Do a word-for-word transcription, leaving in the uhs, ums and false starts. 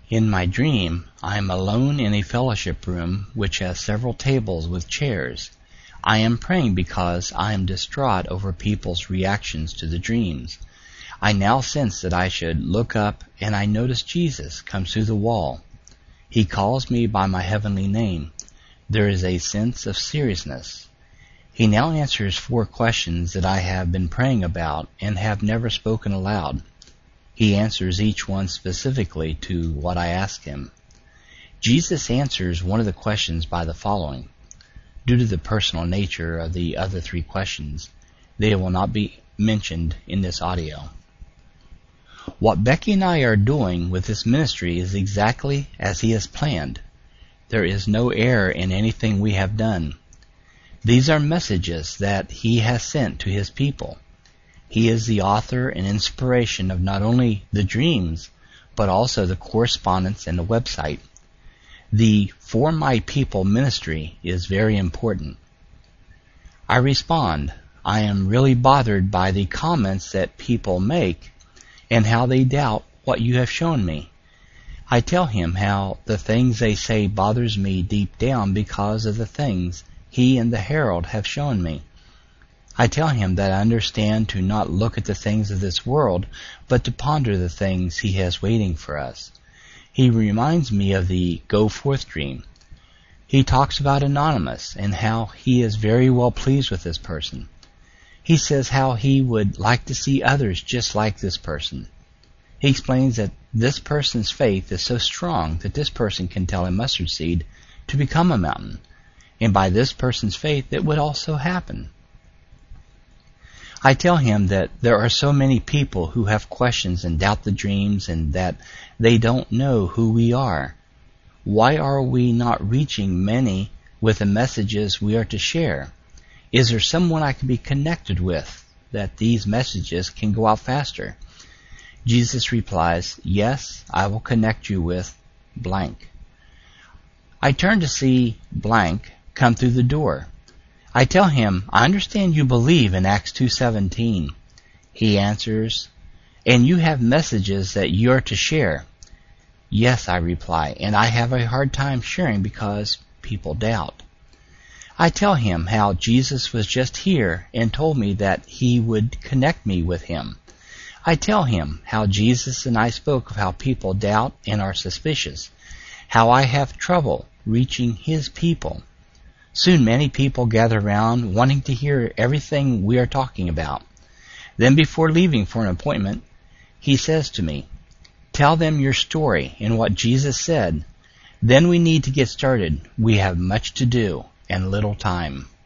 In my dream, I am alone in a fellowship room which has several tables with chairs. I am praying because I am distraught over people's reactions to the dreams. I now sense that I should look up, and I notice Jesus comes through the wall. He calls me by my heavenly name. There is a sense of seriousness. He now answers four questions that I have been praying about and have never spoken aloud. He answers each one specifically to what I ask him. Jesus answers one of the questions by the following. Due to the personal nature of the other three questions, they will not be mentioned in this audio. What Becky and I are doing with this ministry is exactly as he has planned. There is no error in anything we have done. These are messages that he has sent to his people. He is the author and inspiration of not only the dreams, but also the correspondence and the website. The For My People ministry is very important. I respond, I am really bothered by the comments that people make and how they doubt what you have shown me. I tell him how the things they say bothers me deep down because of the things he and the Herald have shown me. I tell him that I understand to not look at the things of this world, but to ponder the things he has waiting for us. He reminds me of the Go Forth dream. He talks about Anonymous and how he is very well pleased with this person. He says how he would like to see others just like this person. He explains that this person's faith is so strong that this person can tell a mustard seed to become a mountain, and by this person's faith it would also happen. I tell him that there are so many people who have questions and doubt the dreams and that they don't know who we are. Why are we not reaching many with the messages we are to share? Is there someone I can be connected with that these messages can go out faster? Jesus replies, yes, I will connect you with blank. I turn to see blank come through the door. I tell him, I understand you believe in Acts two seventeen. He answers, and you have messages that you are to share. Yes, I reply, and I have a hard time sharing because people doubt. I tell him how Jesus was just here and told me that he would connect me with him. I tell him how Jesus and I spoke of how people doubt and are suspicious, how I have trouble reaching his people. Soon many people gather around wanting to hear everything we are talking about. Then before leaving for an appointment, he says to me, tell them your story and what Jesus said. Then we need to get started. We have much to do and little time.